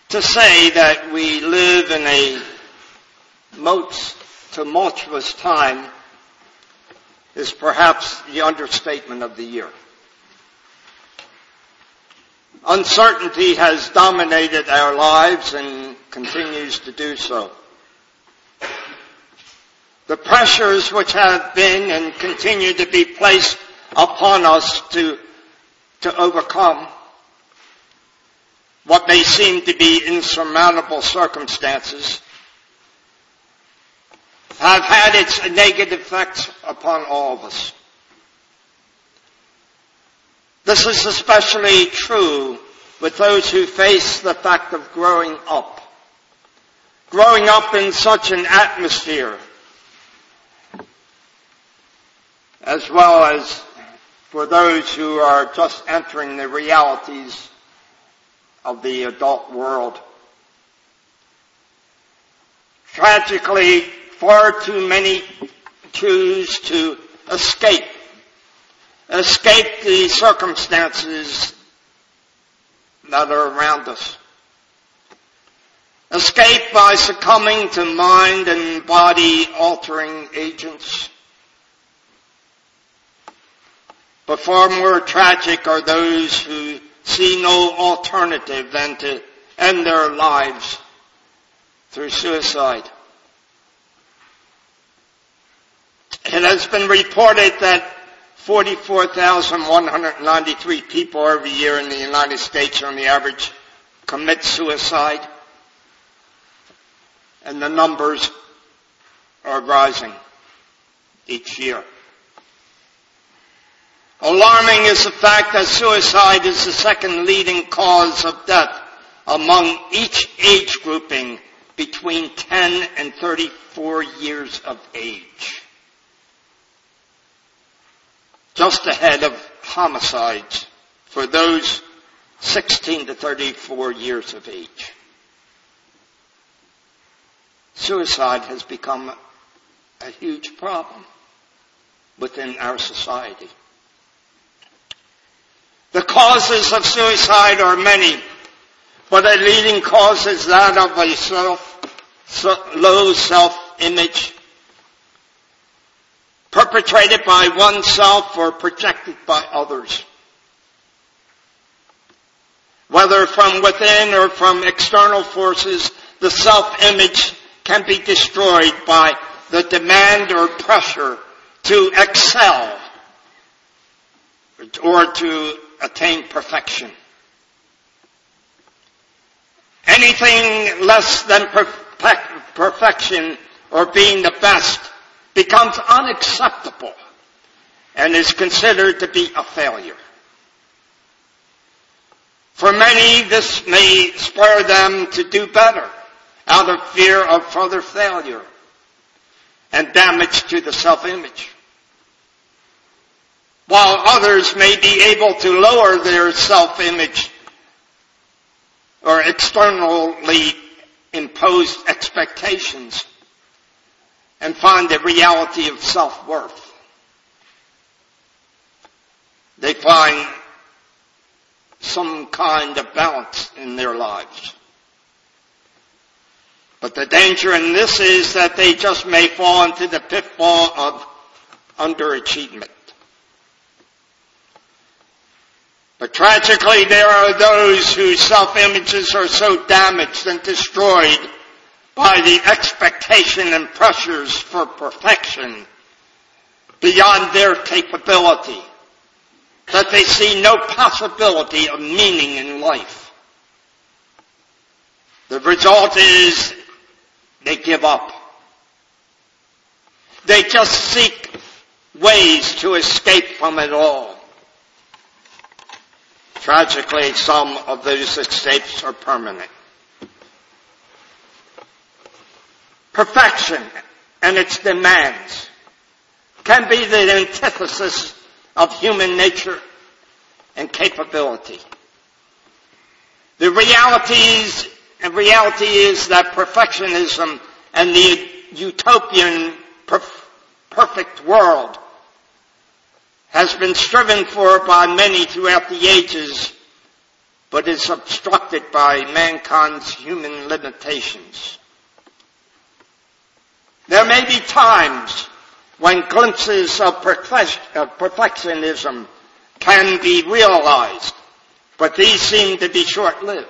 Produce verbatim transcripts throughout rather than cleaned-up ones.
To say that we live in a most tumultuous time is perhaps the understatement of the year. Uncertainty has dominated our lives and continues to do so. The pressures which have been and continue to be placed upon us to, to overcome what may seem to be insurmountable circumstances have had its negative effects upon all of us. This is especially true with those who face the fact of growing up. Growing up in such an atmosphere, as well as for those who are just entering the realities of the adult world. Tragically, far too many choose to escape, escape the circumstances that are around us. Escape by succumbing to mind and body altering agents. But far more tragic are those who see no alternative than to end their lives through suicide. It has been reported that forty-four thousand one hundred ninety-three people every year in the United States on the average commit suicide. And the numbers are rising each year. Alarming is the fact that suicide is the second leading cause of death among each age grouping between ten and thirty-four years of age. Just ahead of homicides for those sixteen to thirty-four years of age. Suicide has become a huge problem within our society. The causes of suicide are many, but a leading cause is that of a self, low self-image perpetrated by oneself or projected by others. Whether from within or from external forces, the self-image can be destroyed by the demand or pressure to excel or to attain perfection. Anything less than perfect, perfection or being the best becomes unacceptable and is considered to be a failure. For many, this may spur them to do better out of fear of further failure and damage to the self-image. While others may be able to lower their self-image or externally imposed expectations and find the reality of self-worth. They find some kind of balance in their lives. But the danger in this is that they just may fall into the pitfall of underachievement. But tragically, there are those whose self-images are so damaged and destroyed by the expectation and pressures for perfection beyond their capability that they see no possibility of meaning in life. The result is they give up. They just seek ways to escape from it all. Tragically, some of those escapes are permanent. Perfection and its demands can be the antithesis of human nature and capability. The realities and reality is that perfectionism and the utopian perf- perfect world has been striven for by many throughout the ages but is obstructed by mankind's human limitations. There may be times when glimpses of perfectionism can be realized, but these seem to be short-lived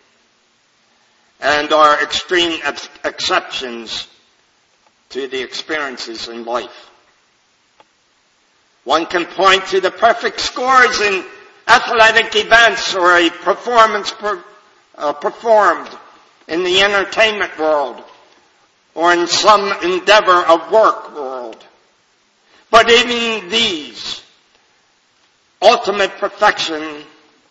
and are extreme ex- exceptions to the experiences in life. One can point to the perfect scores in athletic events or a performance per, uh, performed in the entertainment world or in some endeavor of work world. But even these, ultimate perfection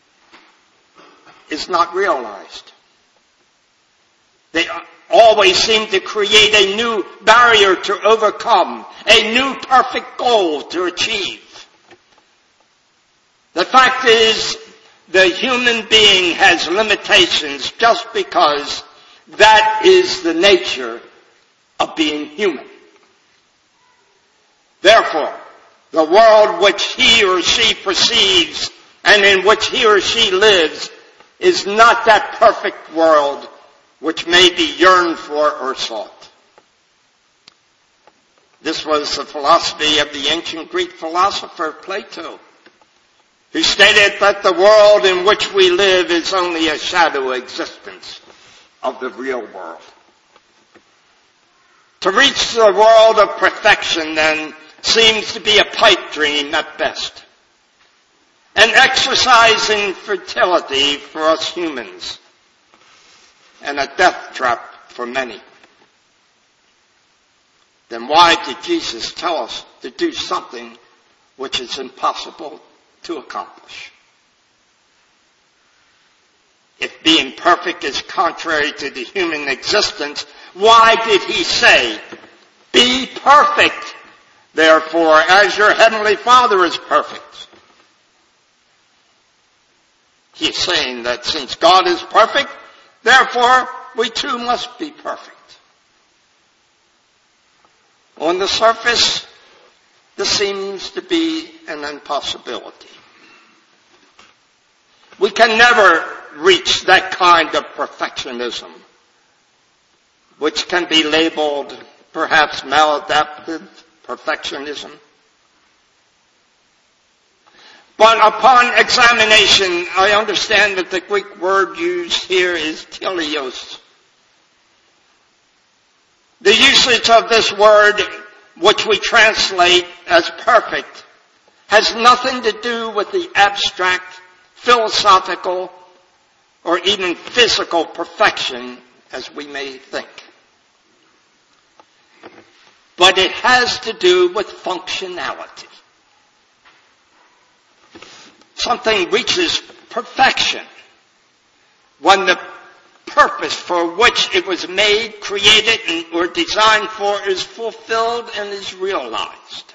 is not realized. They always seem to create a new barrier to overcome, a new perfect goal to achieve. The fact is, the human being has limitations just because that is the nature of being human. Therefore, the world which he or she perceives and in which he or she lives is not that perfect world which may be yearned for or sought. This was the philosophy of the ancient Greek philosopher Plato, who stated that the world in which we live is only a shadow existence of the real world. To reach the world of perfection, then, seems to be a pipe dream at best, an exercise in fertility for us humans, and a death trap for many. Then why did Jesus tell us to do something which is impossible to accomplish? If being perfect is contrary to the human existence, why did he say, "Be perfect, therefore, as your heavenly Father is perfect"? He's saying that since God is perfect, therefore, we too must be perfect. On the surface, this seems to be an impossibility. We can never reach that kind of perfectionism, which can be labeled perhaps maladaptive perfectionism. But upon examination, I understand that the Greek word used here is teleos. The usage of this word, which we translate as perfect, has nothing to do with the abstract, philosophical, or even physical perfection as we may think. But it has to do with functionality. Something reaches perfection when the purpose for which it was made, created, and, or designed for is fulfilled and is realized.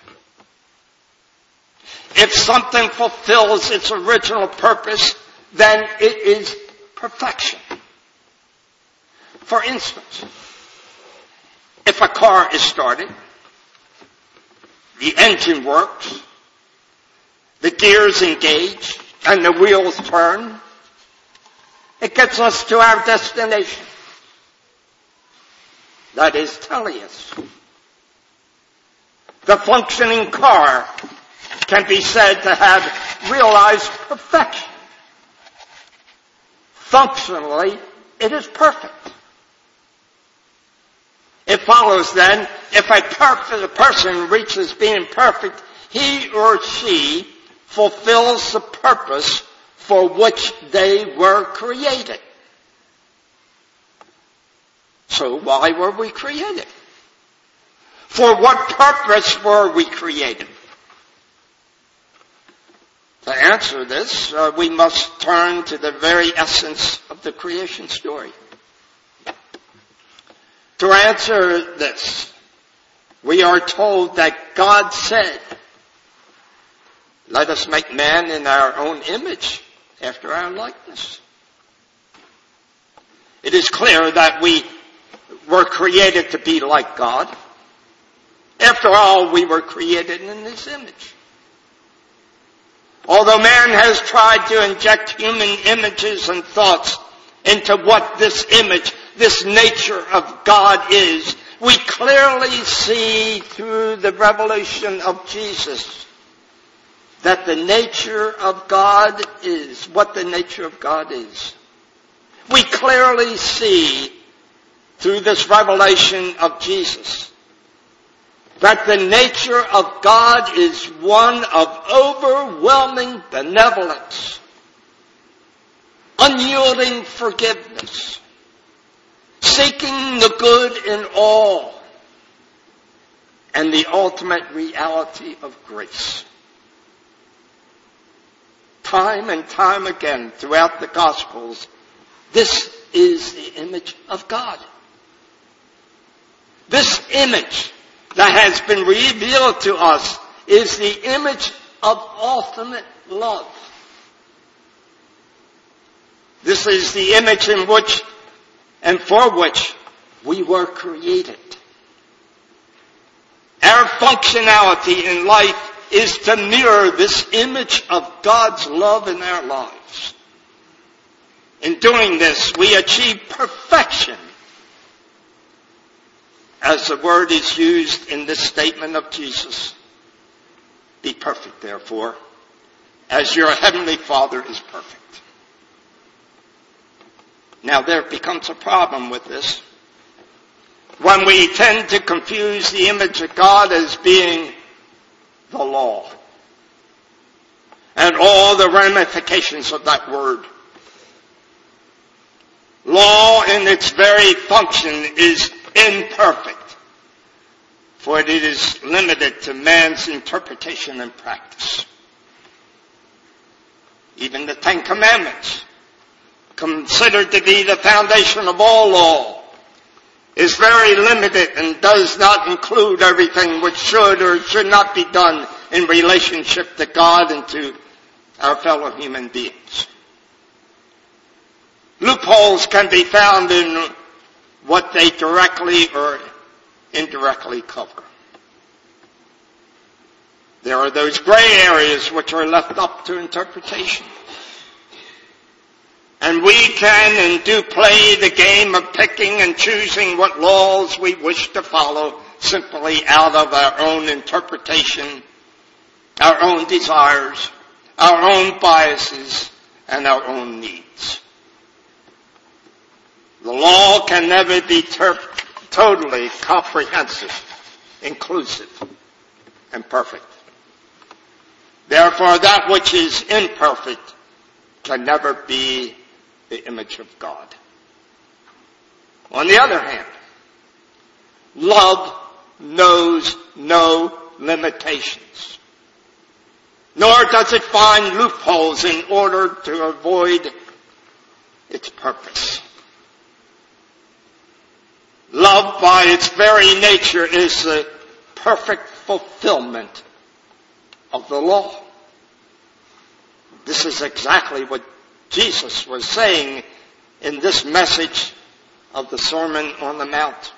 If something fulfills its original purpose, then it is perfection. For instance, if a car is started, the engine works, the gears engage, and the wheels turn, it gets us to our destination. That is teleos. The functioning car can be said to have realized perfection. Functionally, it is perfect. It follows then, if a perfect person reaches being perfect, he or she fulfills the purpose for which they were created. So why were we created? For what purpose were we created? To answer this, uh, we must turn to the very essence of the creation story. To answer this, we are told that God said, "Let us make man in our own image, after our likeness." It is clear that we were created to be like God. After all, we were created in His image. Although man has tried to inject human images and thoughts into what this image, this nature of God is, we clearly see through the revelation of Jesus that the nature of God is what the nature of God is. We clearly see through this revelation of Jesus that the nature of God is one of overwhelming benevolence, unyielding forgiveness, seeking the good in all, and the ultimate reality of grace. Time and time again throughout the Gospels, this is the image of God. This image that has been revealed to us is the image of ultimate love. This is the image in which and for which we were created. Our functionality in life is to mirror this image of God's love in our lives. In doing this, we achieve perfection, as the word is used in this statement of Jesus. Be perfect, therefore, as your heavenly Father is perfect. Now, there becomes a problem with this when we tend to confuse the image of God as being the law and all the ramifications of that word. Law in its very function is imperfect, for it is limited to man's interpretation and practice. Even the Ten Commandments, considered to be the foundation of all law, is very limited and does not include everything which should or should not be done in relationship to God and to our fellow human beings. Loopholes can be found in what they directly or indirectly cover. There are those gray areas which are left up to interpretation. And we can and do play the game of picking and choosing what laws we wish to follow simply out of our own interpretation, our own desires, our own biases, and our own needs. The law can never be ter- totally comprehensive, inclusive, and perfect. Therefore, that which is imperfect can never be the image of God. On the other hand, love knows no limitations, nor does it find loopholes in order to avoid its purpose. Love, by its very nature, is the perfect fulfillment of the law. This is exactly what Jesus was saying in this message of the Sermon on the Mount.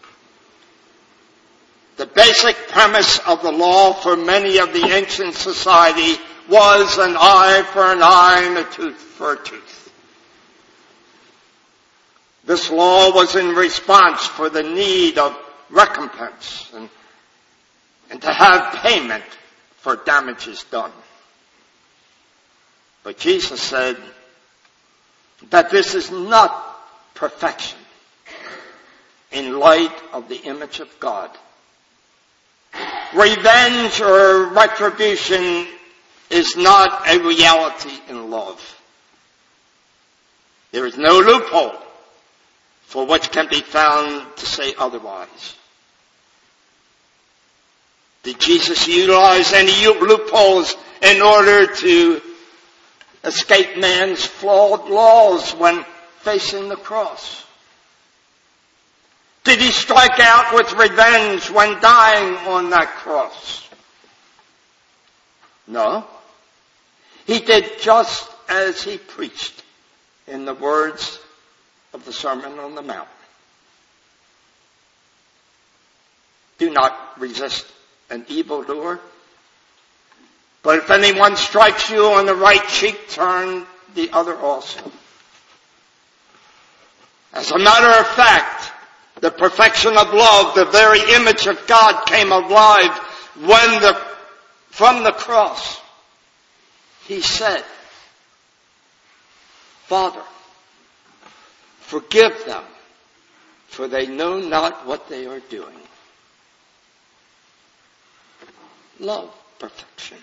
The basic premise of the law for many of the ancient society was an eye for an eye and a tooth for a tooth. This law was in response for the need of recompense and, and to have payment for damages done. But Jesus said that this is not perfection in light of the image of God. Revenge or retribution is not a reality in love. There is no loophole for which can be found to say otherwise. Did Jesus utilize any loopholes in order to escape man's flawed laws when facing the cross? Did he strike out with revenge when dying on that cross? No. He did just as he preached in the words of the Sermon on the Mount. Do not resist an evildoer, But if anyone strikes you on the right cheek, turn the other also. As a matter of fact, the perfection of love, the very image of God, came alive when the, from the cross, he said, Father, forgive them, for they know not what they are doing. Love, perfection.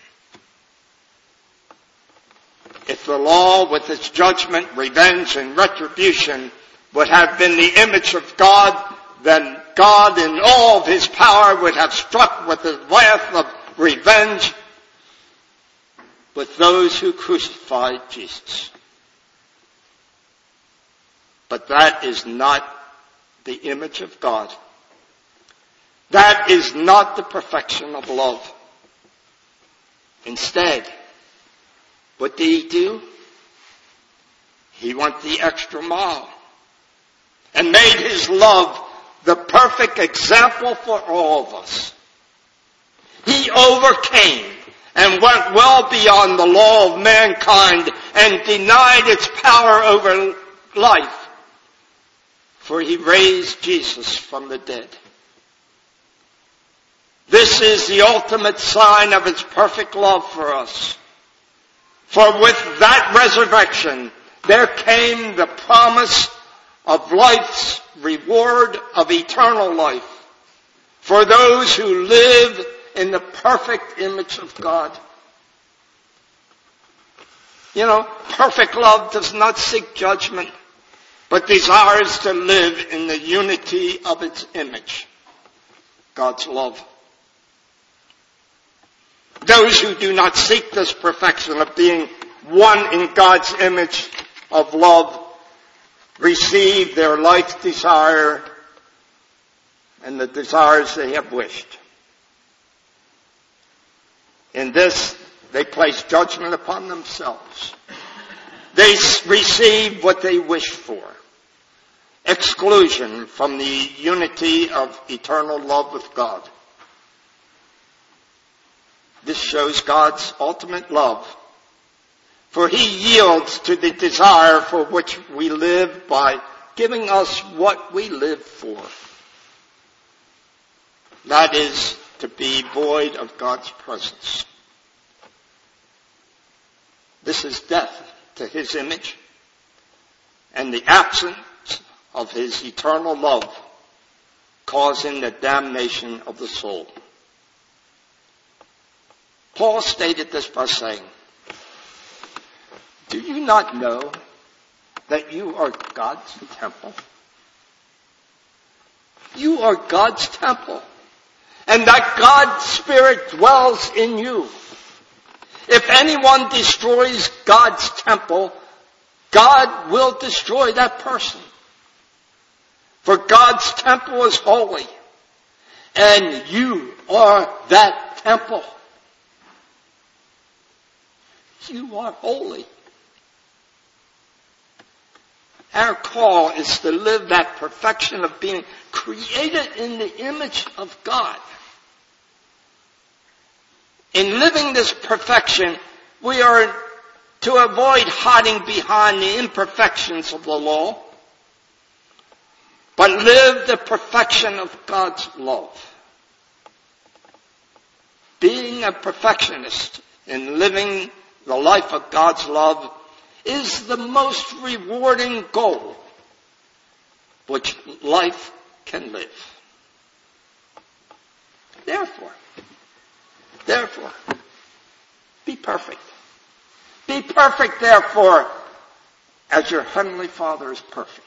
If the law with its judgment, revenge, and retribution would have been the image of God, then God in all of his power would have struck with his wrath of revenge with those who crucified Jesus. But that is not the image of God. That is not the perfection of love. Instead, what did he do? He went the extra mile and made his love the perfect example for all of us. He overcame and went well beyond the law of mankind and denied its power over life. For he raised Jesus from the dead. This is the ultimate sign of its perfect love for us. For with that resurrection, there came the promise of life's reward of eternal life for those who live in the perfect image of God. You know, perfect love does not seek judgment, but desires to live in the unity of its image, God's love. Those who do not seek this perfection of being one in God's image of love receive their life's desire and the desires they have wished. In this, they place judgment upon themselves. They receive what they wish for. Exclusion from the unity of eternal love with God. This shows God's ultimate love. For he yields to the desire for which we live by giving us what we live for. That is to be void of God's presence. This is death to his image and the absence of his eternal love, causing the damnation of the soul. Paul stated this by saying, do you not know that you are God's temple? You are God's temple, and that God's Spirit dwells in you. If anyone destroys God's temple, God will destroy that person. For God's temple is holy, and you are that temple. You are holy. Our call is to live that perfection of being created in the image of God. In living this perfection, we are to avoid hiding behind the imperfections of the law, but live the perfection of God's love. Being a perfectionist in living the life of God's love is the most rewarding goal which life can live. Therefore, therefore, be perfect. Be perfect, therefore, as your heavenly Father is perfect.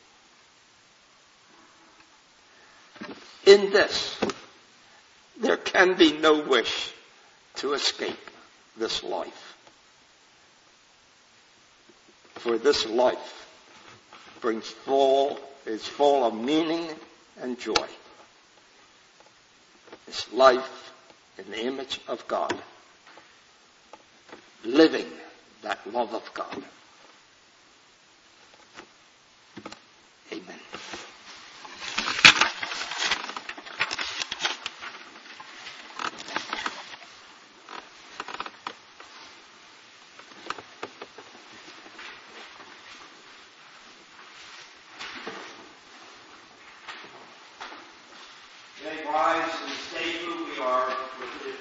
In this, there can be no wish to escape this life. For this life brings full, is full of meaning and joy. This life in the image of God. Living that love of God. Amen. may rise and stay who we are with